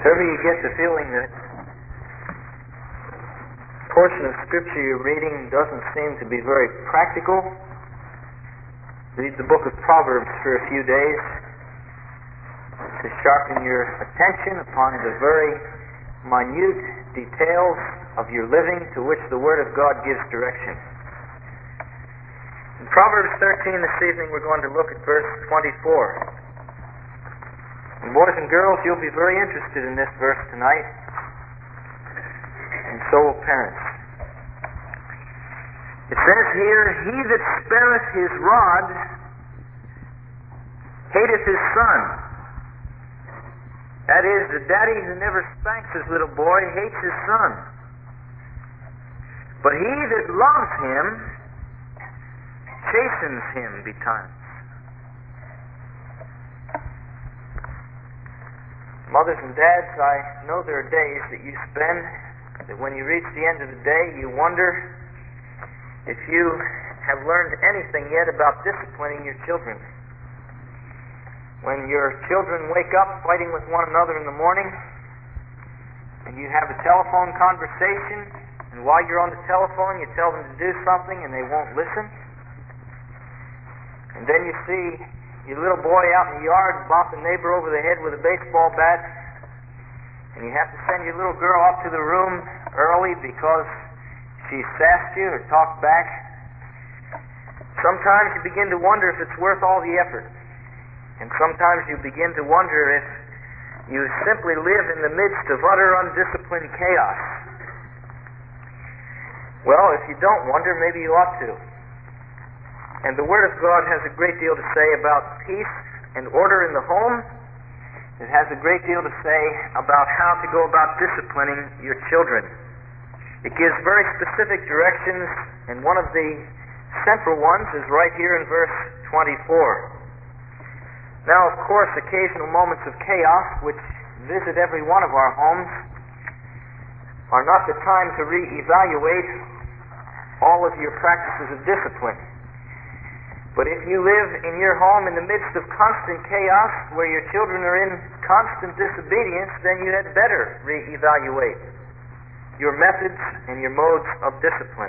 If ever you get the feeling that a portion of Scripture you're reading doesn't seem to be very practical, read the book of Proverbs for a few days to sharpen your attention upon the very minute details of your living to which the Word of God gives direction. In Proverbs 13 this evening we're going to look at verse 24. And boys and girls, you'll be very interested in this verse tonight, and so will parents. It says here, "He that spareth his rod hateth his son." That is, the daddy who never spanks his little boy hates his son. "But he that loves him chastens him betimes." Mothers and dads, I know there are days that you spend that when you reach the end of the day, you wonder if you have learned anything yet about disciplining your children. When your children wake up fighting with one another in the morning, and you have a telephone conversation, and while you're on the telephone you tell them to do something and they won't listen, and then you see your little boy out in the yard bop a neighbor over the head with a baseball bat, and you have to send your little girl up to the room early because she sassed you or talked back. Sometimes you begin to wonder if it's worth all the effort. And sometimes you begin to wonder if you simply live in the midst of utter undisciplined chaos. Well, if you don't wonder, maybe you ought to. And the Word of God has a great deal to say about peace and order in the home. It has a great deal to say about how to go about disciplining your children. It gives very specific directions, and one of the central ones is right here in verse 24. Now, of course, occasional moments of chaos, which visit every one of our homes, are not the time to reevaluate all of your practices of discipline. But if you live in your home in the midst of constant chaos, where your children are in constant disobedience, then you had better reevaluate your methods and your modes of discipline.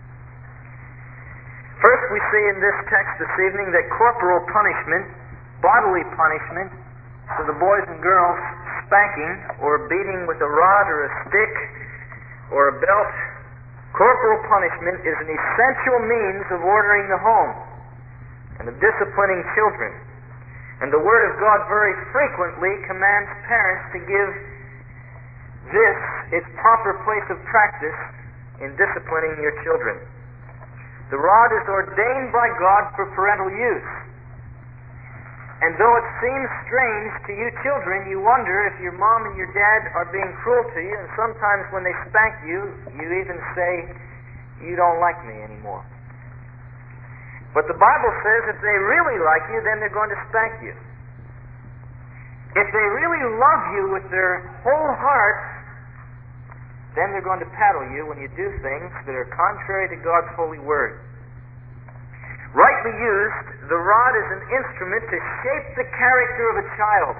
First, we see in this text this evening that corporal punishment, bodily punishment, for the boys and girls, spanking or beating with a rod or a stick or a belt, corporal punishment is an essential means of ordering the home and of disciplining children. And the Word of God very frequently commands parents to give this its proper place of practice in disciplining your children. The rod is ordained by God for parental use. And though it seems strange to you children, you wonder if your mom and your dad are being cruel to you, and sometimes when they spank you, you even say, "You don't like me anymore." But the Bible says if they really like you, then they're going to spank you. If they really love you with their whole heart, then they're going to paddle you when you do things that are contrary to God's holy word. Rightly used, the rod is an instrument to shape the character of a child,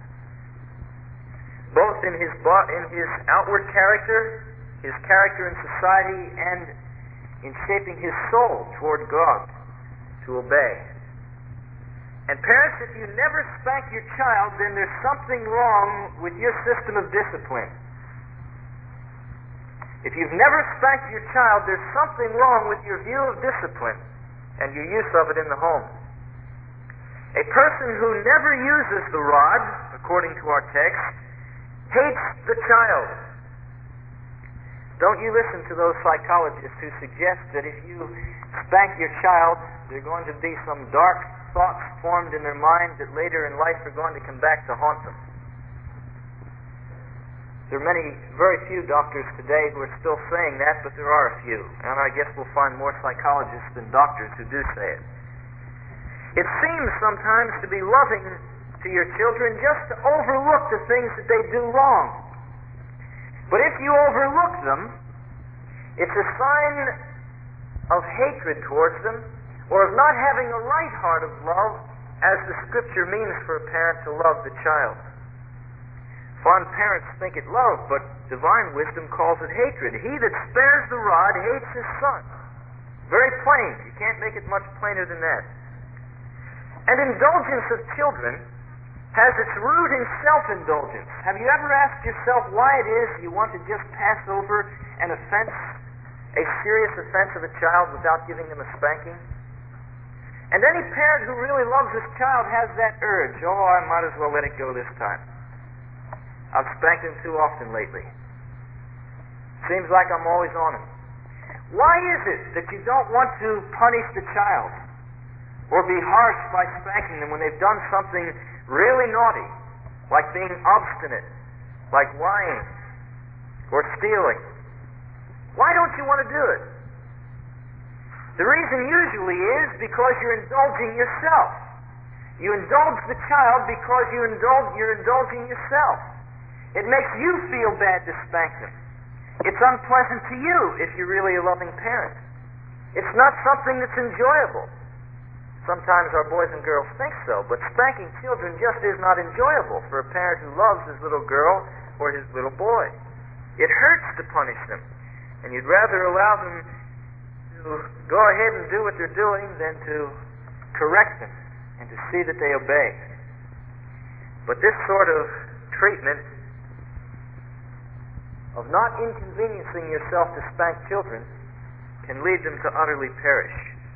both in his outward character, his character in society, and in shaping his soul toward God to obey. And parents, if you never spank your child, then there's something wrong with your system of discipline. If you've never spanked your child, there's something wrong with your view of discipline and your use of it in the home. A person who never uses the rod, according to our text, hates the child. Don't you listen to those psychologists who suggest that if you spank your child, there are going to be some dark thoughts formed in their mind that later in life are going to come back to haunt them. There are very few doctors today who are still saying that, but there are a few. And I guess we'll find more psychologists than doctors who do say it. It seems sometimes to be loving to your children just to overlook the things that they do wrong. But if you overlook them, it's a sign of hatred towards them, or of not having a right heart of love, as the Scripture means for a parent to love the child. Fond parents think it love, but divine wisdom calls it hatred. He that spares the rod hates his son. Very plain. You can't make it much plainer than that. And indulgence of children has its root in self-indulgence. Have you ever asked yourself why it is you want to just pass over an offense, a serious offense of a child without giving them a spanking? And any parent who really loves his child has that urge. Oh, I might as well let it go this time. I've spanked him too often lately. Seems like I'm always on him. Why is it that you don't want to punish the child or be harsh by spanking them when they've done something really naughty, like being obstinate, like lying or stealing? Why don't you want to do it? The reason usually is because you're indulging yourself. You indulge the child because you're indulging yourself. It makes you feel bad to spank them. It's unpleasant to you if you're really a loving parent. It's not something that's enjoyable. Sometimes our boys and girls think so, but spanking children just is not enjoyable for a parent who loves his little girl or his little boy. It hurts to punish them, and you'd rather allow them to go ahead and do what they're doing than to correct them and to see that they obey. But this sort of treatment of not inconveniencing yourself to spank children can lead them to utterly perish.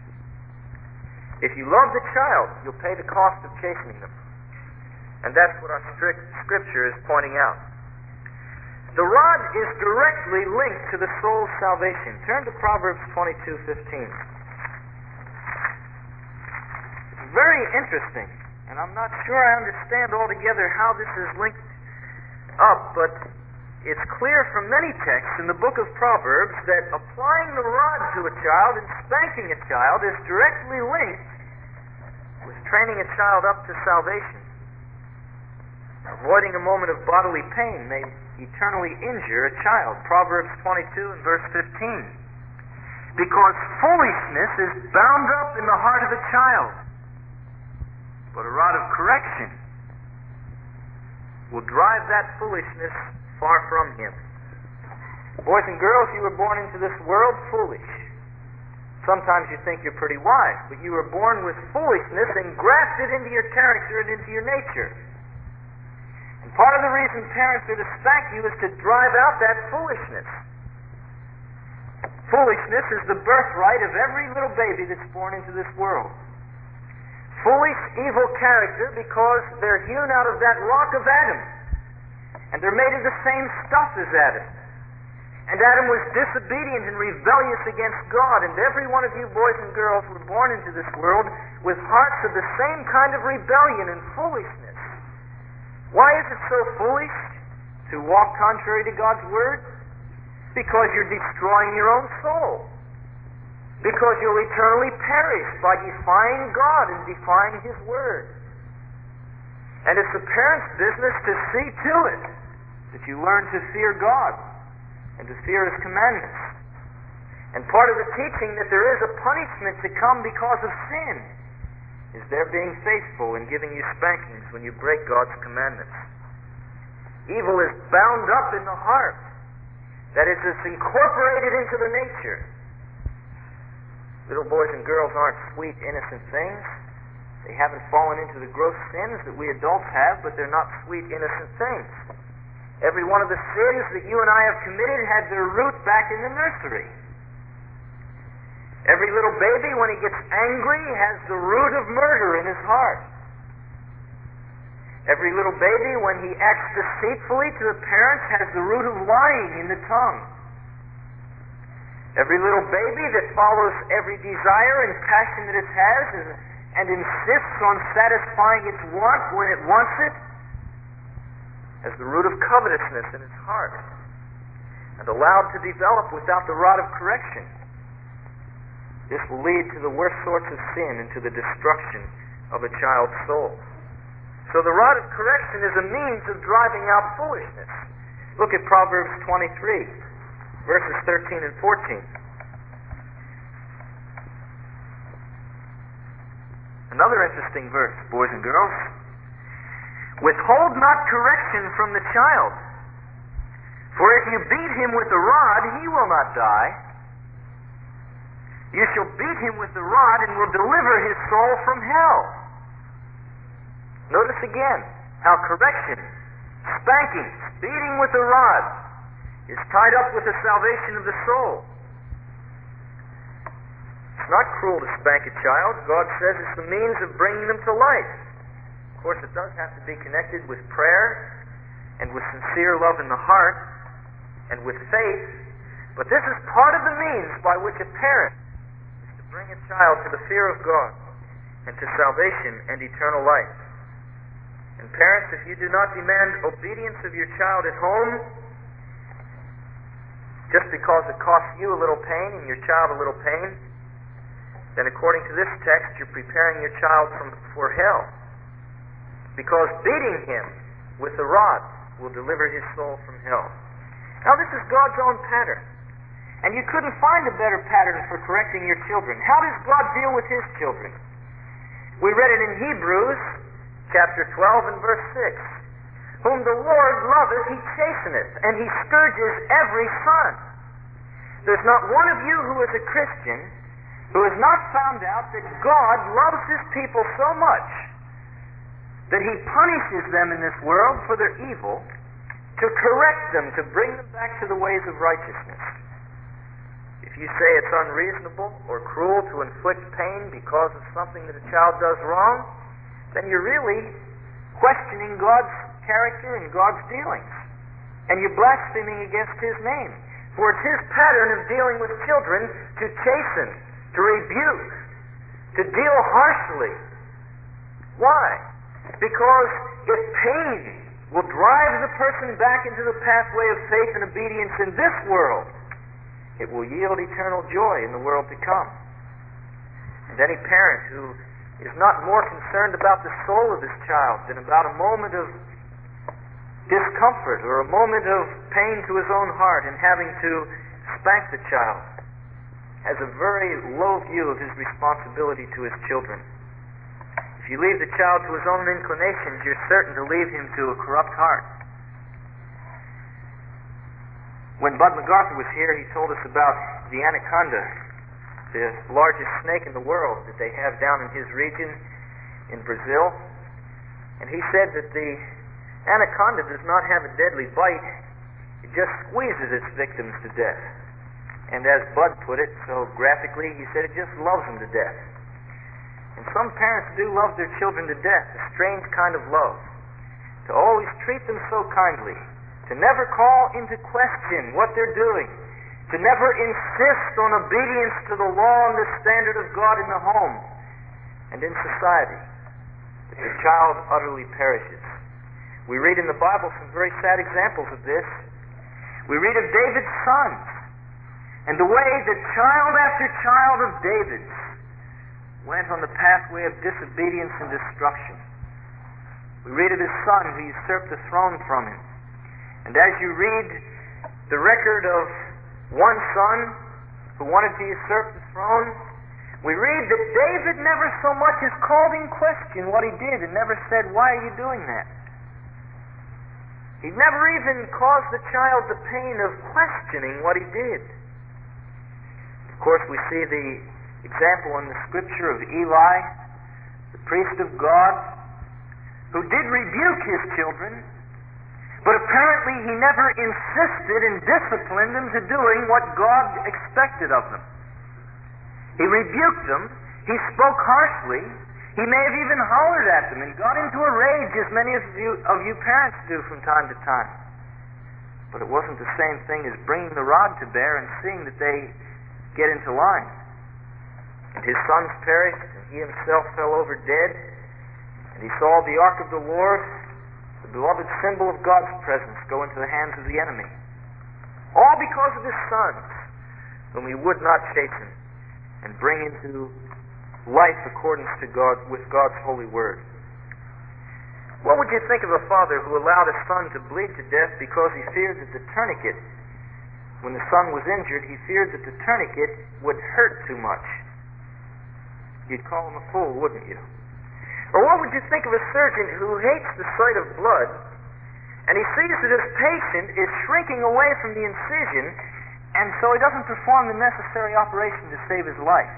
If you love the child, you'll pay the cost of chastening them. And that's what our scripture is pointing out. The rod is directly linked to the soul's salvation. Turn to Proverbs 22:15. It's very interesting, and I'm not sure I understand altogether how this is linked up, but it's clear from many texts in the book of Proverbs that applying the rod to a child and spanking a child is directly linked with training a child up to salvation. Avoiding a moment of bodily pain may eternally injure a child. Proverbs 22 and verse 15. Because foolishness is bound up in the heart of a child, but a rod of correction will drive that foolishness far from him. Boys and girls, you were born into this world foolish. Sometimes you think you're pretty wise, but you were born with foolishness engrafted into your character and into your nature. And part of the reason parents are to spank you is to drive out that foolishness. Foolishness is the birthright of every little baby that's born into this world. Foolish, evil character because they're hewn out of that rock of Adam. And they're made of the same stuff as Adam. And Adam was disobedient and rebellious against God. And every one of you boys and girls were born into this world with hearts of the same kind of rebellion and foolishness. Why is it so foolish to walk contrary to God's Word? Because you're destroying your own soul. Because you'll eternally perish by defying God and defying His Word. And it's the parent's business to see to it that you learn to fear God and to fear His commandments. And part of the teaching that there is a punishment to come because of sin is their being faithful in giving you spankings when you break God's commandments. Evil is bound up in the heart. That is, it's incorporated into the nature. Little boys and girls aren't sweet, innocent things. They haven't fallen into the gross sins that we adults have, but they're not sweet, innocent things. Every one of the sins that you and I have committed had their root back in the nursery. Every little baby, when he gets angry, has the root of murder in his heart. Every little baby, when he acts deceitfully to the parents, has the root of lying in the tongue. Every little baby that follows every desire and passion that it has and insists on satisfying its want when it wants it, has the root of covetousness in its heart, and allowed to develop without the rod of correction. This will lead to the worst sorts of sin and to the destruction of a child's soul. So the rod of correction is a means of driving out foolishness. Look at Proverbs 23, verses 13 and 14. Another interesting verse, boys and girls. Withhold not correction from the child, for if you beat him with the rod, he will not die. You shall beat him with the rod and will deliver his soul from hell. Notice again how correction, spanking, beating with the rod is tied up with the salvation of the soul. It's not cruel to spank a child. God says it's the means of bringing them to life. Of course, it does have to be connected with prayer and with sincere love in the heart and with faith, but this is part of the means by which a parent is to bring a child to the fear of God and to salvation and eternal life. And parents, if you do not demand obedience of your child at home, just because it costs you a little pain and your child a little pain, then according to this text, you're preparing your child for hell. Because beating him with the rod will deliver his soul from hell. Now this is God's own pattern. And you couldn't find a better pattern for correcting your children. How does God deal with his children? We read it in Hebrews chapter 12 and verse 6. Whom the Lord loveth, he chasteneth, and he scourges every son. There's not one of you who is a Christian who has not found out that God loves his people so much that he punishes them in this world for their evil to correct them, to bring them back to the ways of righteousness. If you say it's unreasonable or cruel to inflict pain because of something that a child does wrong, then you're really questioning God's character and God's dealings. And you're blaspheming against his name. For it's his pattern of dealing with children to chasten, to rebuke, to deal harshly. Why? Because if pain will drive the person back into the pathway of faith and obedience in this world, it will yield eternal joy in the world to come. And any parent who is not more concerned about the soul of his child than about a moment of discomfort or a moment of pain to his own heart in having to spank the child has a very low view of his responsibility to his children. If you leave the child to his own inclinations, you're certain to leave him to a corrupt heart. When Bud MacArthur was here, he told us about the anaconda, the largest snake in the world that they have down in his region in Brazil. And he said that the anaconda does not have a deadly bite. It just squeezes its victims to death. And as Bud put it so graphically, he said it just loves them to death. And some parents do love their children to death, a strange kind of love. To always treat them so kindly, to never call into question what they're doing, to never insist on obedience to the law and the standard of God in the home and in society, that the child utterly perishes. We read in the Bible some very sad examples of this. We read of David's sons and the way that child after child of David's went on the pathway of disobedience and destruction. We read of his son who usurped the throne from him. And as you read the record of one son who wanted to usurp the throne, we read that David never so much as called in question what he did and never said, "Why are you doing that?" He never even caused the child the pain of questioning what he did. Of course, we see the example in the scripture of Eli, the priest of God, who did rebuke his children, but apparently he never insisted and disciplined them to doing what God expected of them. He rebuked them, he spoke harshly, he may have even hollered at them and got into a rage, as many of you parents do from time to time. But it wasn't the same thing as bringing the rod to bear and seeing that they get into line. And his sons perished, and he himself fell over dead, and he saw the ark of the Lord, the beloved symbol of God's presence, go into the hands of the enemy. All because of his sons, whom he would not chasten and bring into life accordance to God, with God's holy word. What would you think of a father who allowed a son to bleed to death because he feared that the tourniquet, when the son was injured, he feared that the tourniquet would hurt too much? You'd call him a fool, wouldn't you? Or what would you think of a surgeon who hates the sight of blood, and he sees that his patient is shrinking away from the incision, and so he doesn't perform the necessary operation to save his life?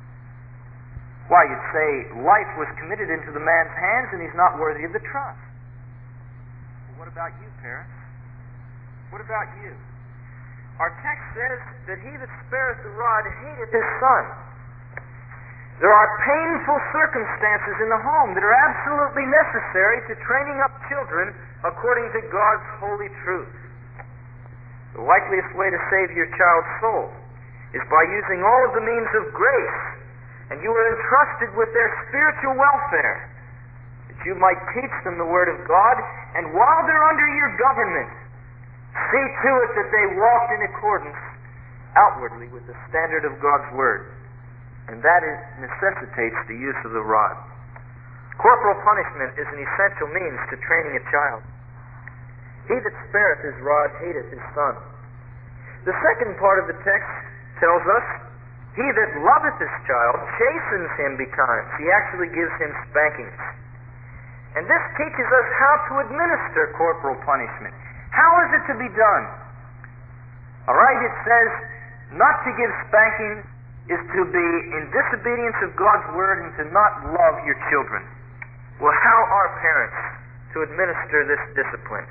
Why, you'd say life was committed into the man's hands and he's not worthy of the trust. Well, what about you, parents? What about you? Our text says that he that spareth the rod hateth his son. There are painful circumstances in the home that are absolutely necessary to training up children according to God's holy truth. The likeliest way to save your child's soul is by using all of the means of grace, and you are entrusted with their spiritual welfare, that you might teach them the Word of God, and while they're under your government, see to it that they walk in accordance outwardly with the standard of God's Word. And that necessitates the use of the rod. Corporal punishment is an essential means to training a child. He that spareth his rod hateth his son. The second part of the text tells us, he that loveth his child chastens him betimes. He actually gives him spankings. And this teaches us how to administer corporal punishment. How is it to be done? All right, it says not to give spankings is to be in disobedience of God's Word and to not love your children. Well, how are parents to administer this discipline?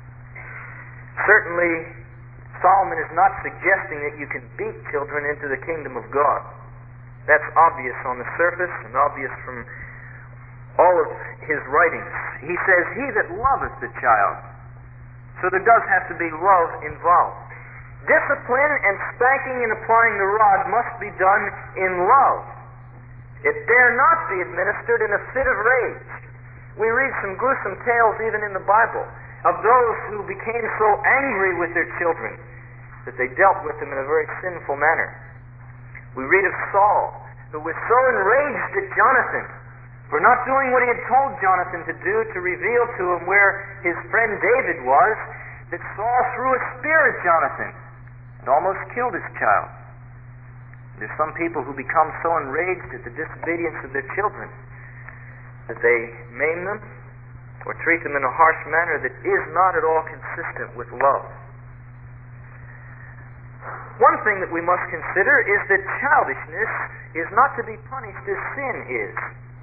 Certainly, Solomon is not suggesting that you can beat children into the kingdom of God. That's obvious on the surface and obvious from all of his writings. He says, he that loveth the child. So there does have to be love involved. Discipline and spanking and applying the rod must be done in love. It dare not be administered in a fit of rage. We read some gruesome tales even in the Bible of those who became so angry with their children that they dealt with them in a very sinful manner. We read of Saul, who was so enraged at Jonathan for not doing what he had told Jonathan to do to reveal to him where his friend David was, that Saul threw a spear at Jonathan and almost killed his child. There's some people who become so enraged at the disobedience of their children that they maim them or treat them in a harsh manner that is not at all consistent with love. One thing that we must consider is that childishness is not to be punished as sin is.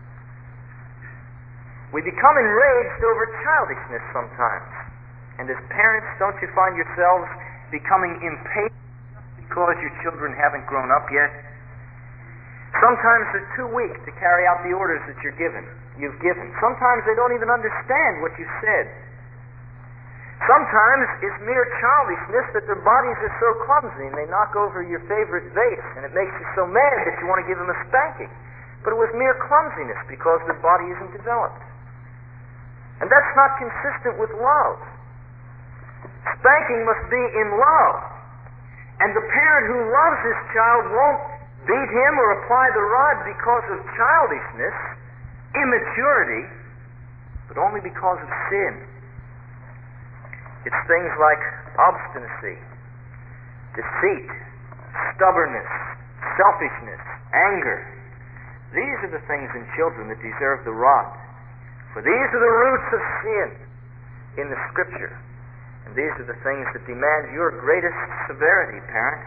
We become enraged over childishness sometimes. And as parents, don't you find yourselves becoming impatient because your children haven't grown up yet? Sometimes they're too weak to carry out the orders that you've given. Sometimes they don't even understand what you said. Sometimes it's mere childishness that their bodies are so clumsy and they knock over your favorite vase and it makes you so mad that you want to give them a spanking. But it was mere clumsiness because their body isn't developed. And that's not consistent with love. Spanking must be in love. And the parent who loves his child won't beat him or apply the rod because of childishness, immaturity, but only because of sin. It's things like obstinacy, deceit, stubbornness, selfishness, anger. These are the things in children that deserve the rod. For these are the roots of sin in the Scripture. And these are the things that demand your greatest severity, parent.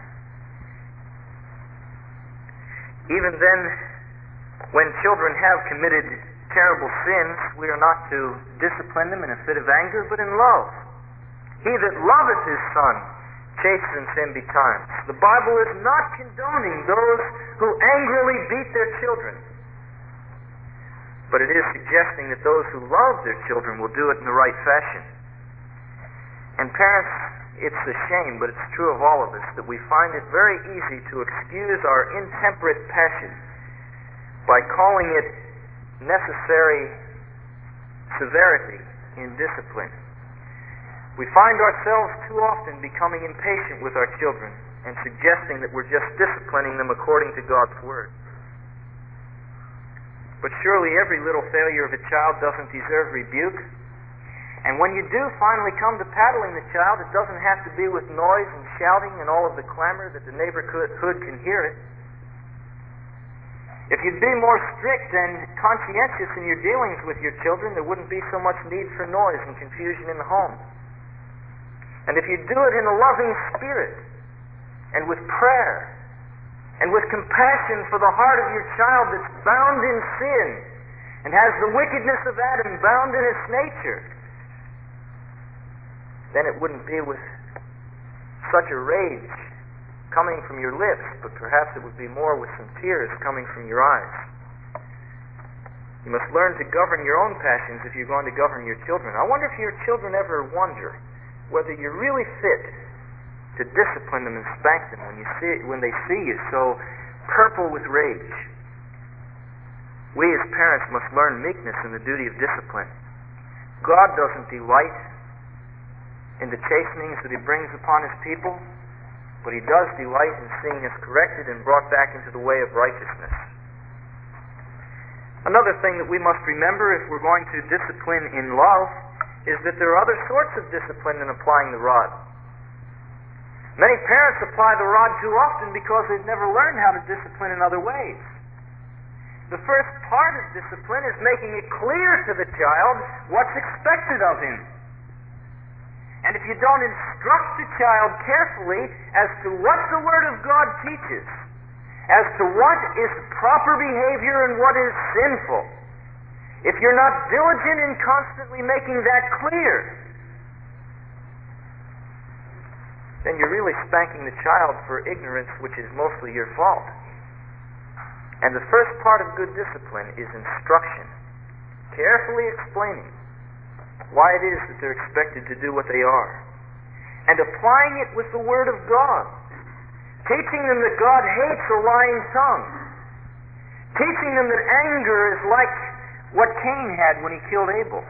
Even then, when children have committed terrible sins, we are not to discipline them in a fit of anger, but in love. He that loveth his son chastens him betimes. The Bible is not condoning those who angrily beat their children, but it is suggesting that those who love their children will do it in the right fashion. And parents, it's a shame, but it's true of all of us, that we find it very easy to excuse our intemperate passion by calling it necessary severity in discipline. We find ourselves too often becoming impatient with our children and suggesting that we're just disciplining them according to God's Word. But surely every little failure of a child doesn't deserve rebuke. And when you do finally come to paddling the child, it doesn't have to be with noise and shouting and all of the clamor that the neighborhood can hear it. If you'd be more strict and conscientious in your dealings with your children, there wouldn't be so much need for noise and confusion in the home. And if you do it in a loving spirit, and with prayer, and with compassion for the heart of your child that's bound in sin, and has the wickedness of Adam bound in its nature, then it wouldn't be with such a rage coming from your lips, but perhaps it would be more with some tears coming from your eyes. You must learn to govern your own passions if you're going to govern your children. I wonder if your children ever wonder whether you're really fit to discipline them and spank them when they see you so purple with rage. We as parents must learn meekness in the duty of discipline. God doesn't delight in the chastenings that He brings upon His people, but He does delight in seeing us corrected and brought back into the way of righteousness. Another thing that we must remember if we're going to discipline in love is that there are other sorts of discipline in applying the rod. Many parents apply the rod too often because they've never learned how to discipline in other ways. The first part of discipline is making it clear to the child what's expected of him. And if you don't instruct the child carefully as to what the Word of God teaches, as to what is proper behavior and what is sinful, if you're not diligent in constantly making that clear, then you're really spanking the child for ignorance, which is mostly your fault. And the first part of good discipline is instruction, carefully explaining why it is that they're expected to do what they are, and applying it with the Word of God, teaching them that God hates a lying tongue, teaching them that anger is like what Cain had when he killed Abel,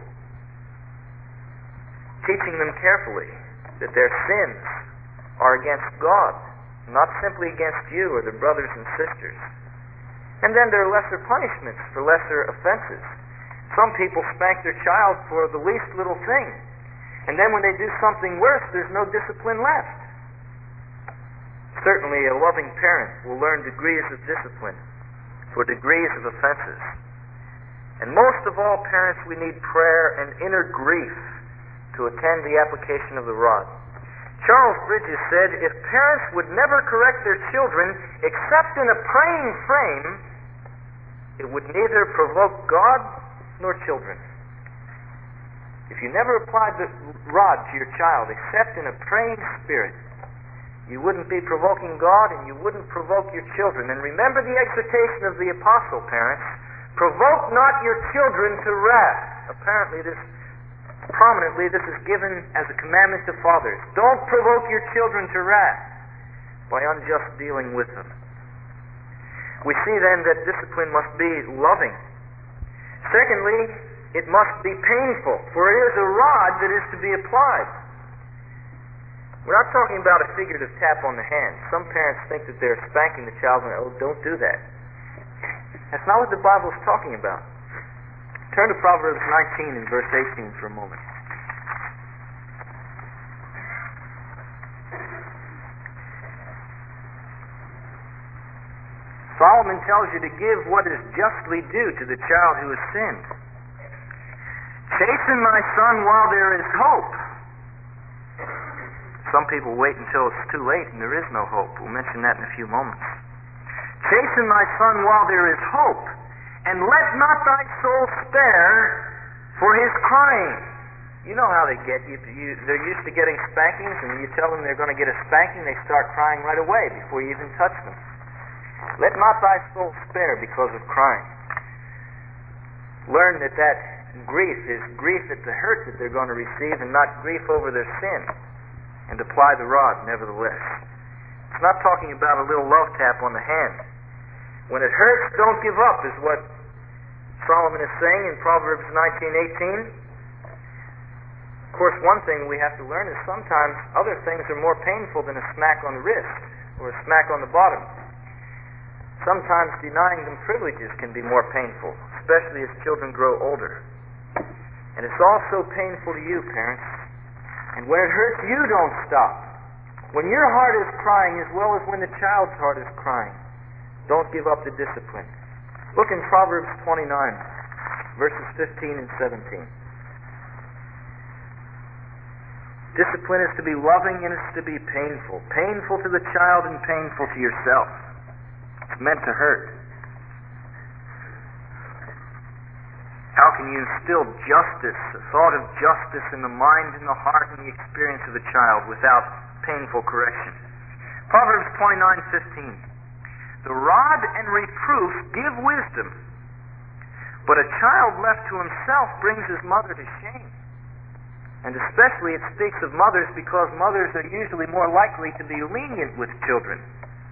teaching them carefully that their sins are against God, not simply against you or their brothers and sisters. And then there are lesser punishments for lesser offenses. Some people spank their child for the least little thing, and then when they do something worse, there's no discipline left. Certainly a loving parent will learn degrees of discipline for degrees of offenses. And most of all, parents, we need prayer and inner grief to attend the application of the rod. Charles Bridges said, if parents would never correct their children except in a praying frame, it would neither provoke God nor children. If you never applied the rod to your child except in a praying spirit, you wouldn't be provoking God and you wouldn't provoke your children. And remember the exhortation of the apostle, parents, provoke not your children to wrath. Apparently prominently this is given as a commandment to fathers. Don't provoke your children to wrath by unjust dealing with them. We see then that discipline must be loving. Secondly, it must be painful, for it is a rod that is to be applied. We're not talking about a figurative tap on the hand. Some parents think that they're spanking the child and, don't do that. That's not what the Bible is talking about. Turn to Proverbs 19 and verse 18 for a moment. Solomon tells you to give what is justly due to the child who has sinned. Chasten my son while there is hope. Some people wait until it's too late and there is no hope. We'll mention that in a few moments. Chasten my son while there is hope, and let not thy soul spare for his crying. You know how they get. They're used to getting spankings, and you tell them they're going to get a spanking, they start crying right away before you even touch them. Let not thy soul spare because of crying. Learn that grief is grief at the hurt that they're going to receive and not grief over their sin, and apply the rod nevertheless. It's not talking about a little love tap on the hand. When it hurts, don't give up, is what Solomon is saying in Proverbs 19:18. Of course, one thing we have to learn is sometimes other things are more painful than a smack on the wrist or a smack on the bottom. Sometimes denying them privileges can be more painful, especially as children grow older. And it's also painful to you, parents. And when it hurts, you don't stop. When your heart is crying as well as when the child's heart is crying, don't give up the discipline. Look in Proverbs 29, verses 15 and 17. Discipline is to be loving and it's to be painful. Painful to the child and painful to yourself. It's meant to hurt. How can you instill justice, a thought of justice in the mind and the heart and the experience of a child without painful correction? Proverbs 29:15. The rod and reproof give wisdom, but a child left to himself brings his mother to shame. And especially it speaks of mothers because mothers are usually more likely to be lenient with children.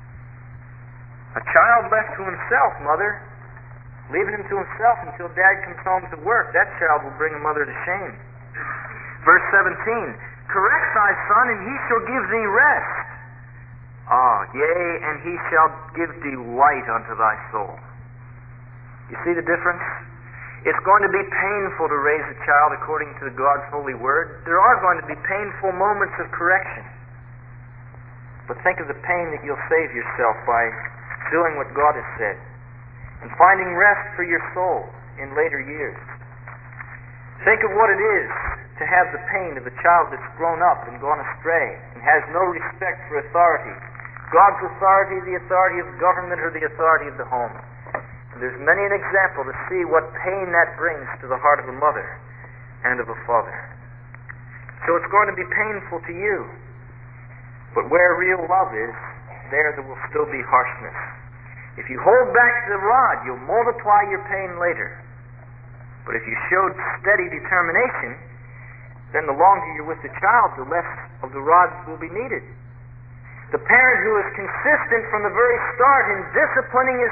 A child left to himself, mother, leaving him to himself until dad comes home to work, that child will bring a mother to shame. Verse 17, correct thy son, and he shall give thee rest. Yea, and he shall give delight unto thy soul. You see the difference? It's going to be painful to raise a child according to God's holy word. There are going to be painful moments of correction. But think of the pain that you'll save yourself by doing what God has said and finding rest for your soul in later years. Think of what it is to have the pain of a child that's grown up and gone astray and has no respect for authority. God's authority, the authority of government, or the authority of the home. There's many an example to see what pain that brings to the heart of a mother and of a father. So it's going to be painful to you. But where real love is, there will still be harshness. If you hold back the rod, you'll multiply your pain later. But if you showed steady determination, then the longer you're with the child, the less of the rod will be needed. The parent who is consistent from the very start in disciplining his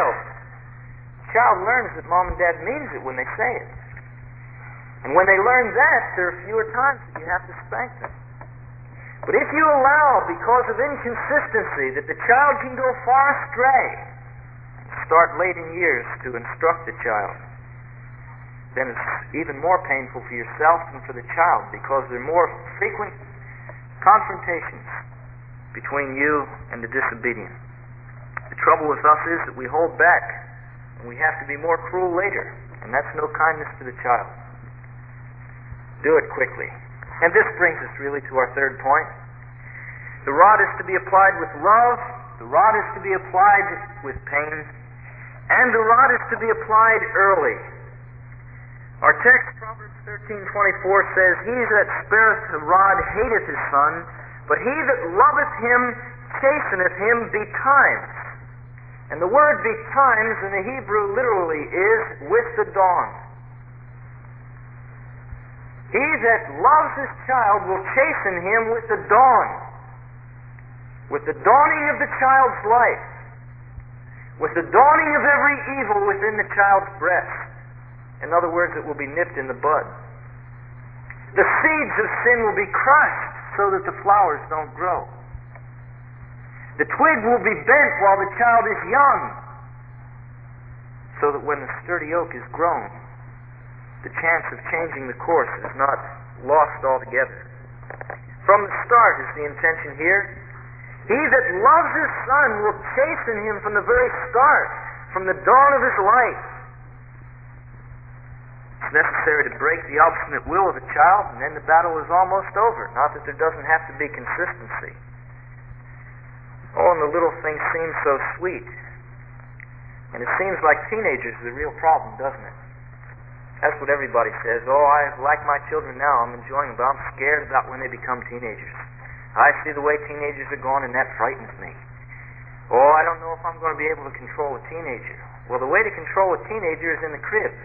child learns that mom and dad means it when they say it. And when they learn that, there are fewer times that you have to spank them. But if you allow, because of inconsistency, that the child can go far astray, start late in years to instruct the child, then it's even more painful for yourself and for the child, because there are more frequent confrontations between you and the disobedient. The trouble with us is that we hold back, and we have to be more cruel later, and that's no kindness to the child. Do it quickly. And this brings us really to our third point. The rod is to be applied with love, the rod is to be applied with pain, and the rod is to be applied early. Our text, Proverbs 13:24, says, He that spareth a rod hateth his son, but he that loveth him chasteneth him betimes. And the word betimes in the Hebrew literally is with the dawn. He that loves his child will chasten him with the dawn, with the dawning of the child's life, with the dawning of every evil within the child's breast. In other words, it will be nipped in the bud. The seeds of sin will be crushed so that the flowers don't grow. The twig will be bent while the child is young, so that when the sturdy oak is grown, the chance of changing the course is not lost altogether. From the start is the intention here. He that loves his son will chasten him from the very start, from the dawn of his life. It's necessary to break the obstinate will of a child, and then the battle is almost over. Not that there doesn't have to be consistency. Oh, and the little things seem so sweet. And it seems like teenagers are the real problem, doesn't it? That's what everybody says. Oh, I like my children now, I'm enjoying them, but I'm scared about when they become teenagers. I see the way teenagers are going, and that frightens me. Oh, I don't know if I'm going to be able to control a teenager. Well, the way to control a teenager is in the crib.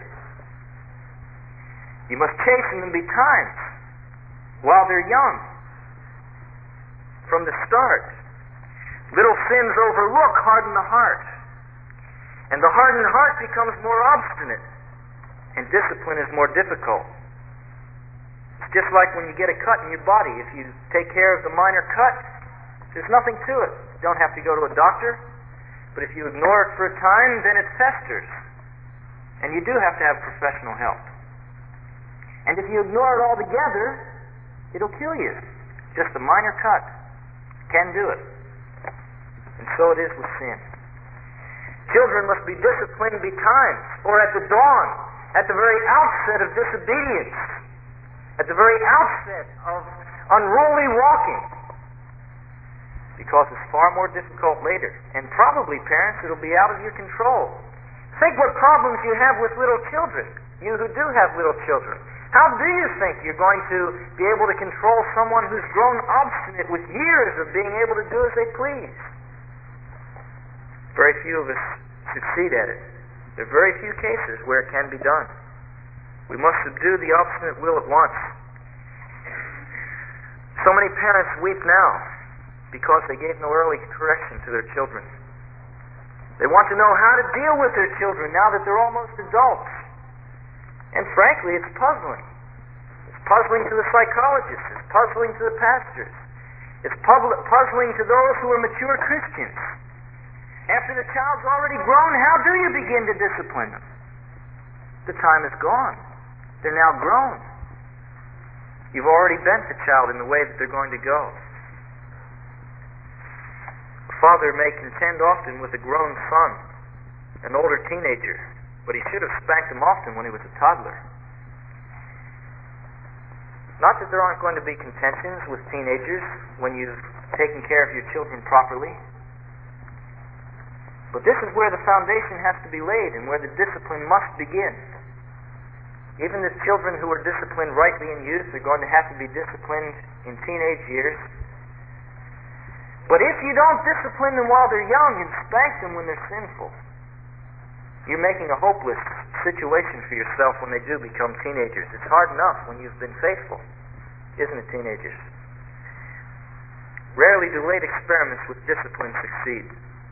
You must chasten them betimes, while they're young, from the start. Little sins overlook harden the heart, and the hardened heart becomes more obstinate, and discipline is more difficult. It's just like when you get a cut in your body. If you take care of the minor cut, there's nothing to it. You don't have to go to a doctor, but if you ignore it for a time, then it festers, and you do have to have professional help. And if you ignore it altogether, it'll kill you. Just a minor cut can do it. And so it is with sin. Children must be disciplined betimes, or at the dawn, at the very outset of disobedience, at the very outset of unruly walking, because it's far more difficult later. And probably, parents, it'll be out of your control. Think what problems you have with little children, you who do have little children. How do you think you're going to be able to control someone who's grown obstinate with years of being able to do as they please? Very few of us succeed at it. There are very few cases where it can be done. We must subdue the obstinate will at once. So many parents weep now because they gave no early correction to their children. They want to know how to deal with their children now that they're almost adults. And frankly, it's puzzling. It's puzzling to the psychologists. It's puzzling to the pastors. It's puzzling to those who are mature Christians. After the child's already grown, how do you begin to discipline them? The time is gone. They're now grown. You've already bent the child in the way that they're going to go. A father may contend often with a grown son, an older teenager, but he should have spanked him often when he was a toddler. Not that there aren't going to be contentions with teenagers when you've taken care of your children properly, but this is where the foundation has to be laid and where the discipline must begin. Even the children who are disciplined rightly in youth are going to have to be disciplined in teenage years. But if you don't discipline them while they're young and spank them when they're sinful, you're making a hopeless situation for yourself when they do become teenagers. It's hard enough when you've been faithful, isn't it, teenagers? Rarely do late experiments with discipline succeed.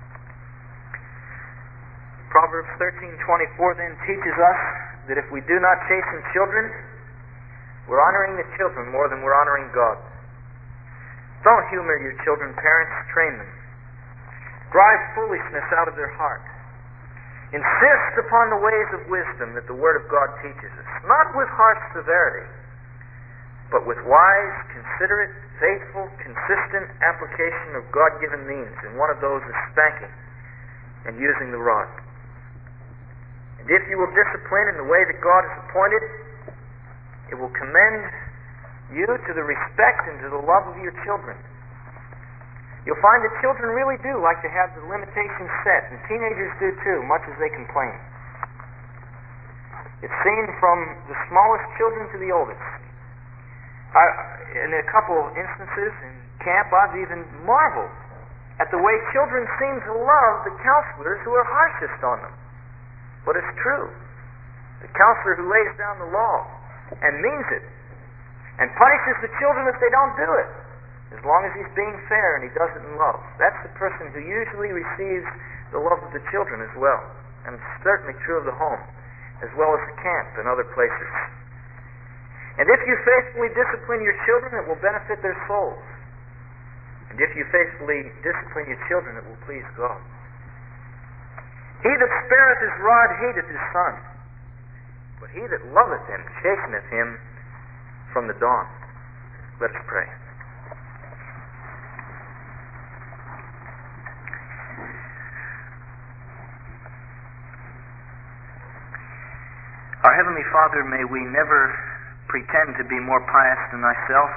Proverbs 13:24 then teaches us that if we do not chasten children, we're honoring the children more than we're honoring God. Don't humor your children, parents. Train them. Drive foolishness out of their heart. Insist upon the ways of wisdom that the Word of God teaches us, not with harsh severity, but with wise, considerate, faithful, consistent application of God-given means, and one of those is spanking and using the rod. And if you will discipline in the way that God has appointed, it will commend you to the respect and to the love of your children. You'll find that children really do like to have the limitations set, and teenagers do too, much as they complain. It's seen from the smallest children to the oldest. In a couple of instances in camp, I've even marveled at the way children seem to love the counselors who are harshest on them. But it's true. The counselor who lays down the law and means it and punishes the children if they don't do it, as long as he's being fair and he does it in love, that's the person who usually receives the love of the children as well. And it's certainly true of the home, as well as the camp and other places. And if you faithfully discipline your children, it will benefit their souls. And if you faithfully discipline your children, it will please God. He that spareth his rod hateth his son, but he that loveth him chasteneth him from the dawn. Let us pray. Our Heavenly Father, may we never pretend to be more pious than Thyself,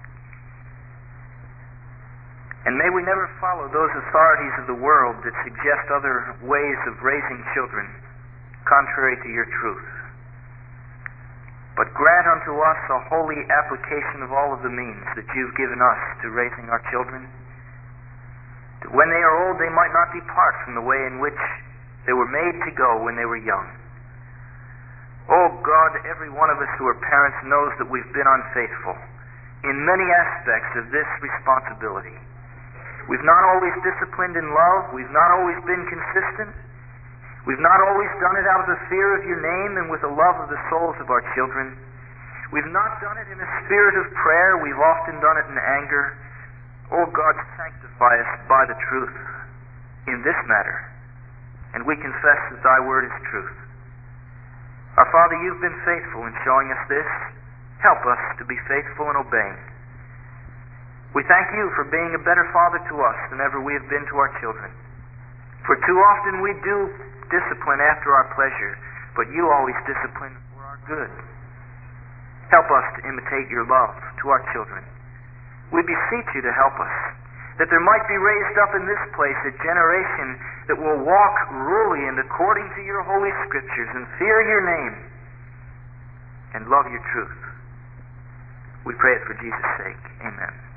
and may we never follow those authorities of the world that suggest other ways of raising children contrary to Your truth. But grant unto us a holy application of all of the means that You've given us to raising our children, that when they are old they might not depart from the way in which they were made to go when they were young. Oh God, every one of us who are parents knows that we've been unfaithful in many aspects of this responsibility. We've not always disciplined in love. We've not always been consistent. We've not always done it out of the fear of Your name and with the love of the souls of our children. We've not done it in a spirit of prayer. We've often done it in anger. Oh God, sanctify us by the truth in this matter. And we confess that Thy word is truth. Our Father, You've been faithful in showing us this. Help us to be faithful in obeying. We thank You for being a better Father to us than ever we have been to our children. For too often we do discipline after our pleasure, but you always discipline for our good. Help us to imitate your love to our children. We beseech you to help us, that there might be raised up in this place a generation that will walk rudely and according to your holy scriptures and fear your name and love your truth. We pray it for Jesus' sake. Amen.